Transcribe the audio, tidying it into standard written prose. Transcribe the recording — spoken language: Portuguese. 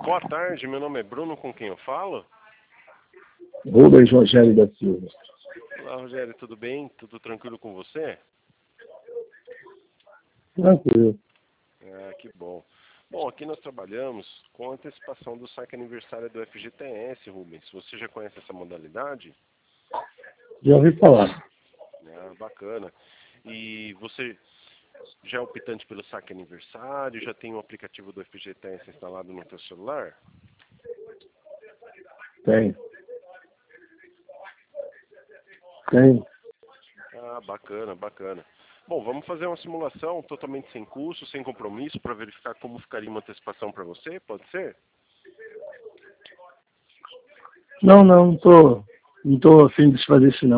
Boa tarde, meu nome é Bruno, com quem eu falo? Rubens Rogério da Silva. Olá, Rogério, tudo bem? Tudo tranquilo com você? Tranquilo. Que bom. Bom, aqui nós trabalhamos com antecipação do saque aniversário do FGTS, Rubens. Você já conhece essa modalidade? Já ouvi falar. Bacana. E você já é optante pelo saque aniversário? Já tem o aplicativo do FGTS instalado no seu celular? Tem. Bacana, bacana. Bom, vamos fazer uma simulação totalmente sem custo, sem compromisso, para verificar como ficaria uma antecipação para você, pode ser? Não tô a fim de fazer isso não.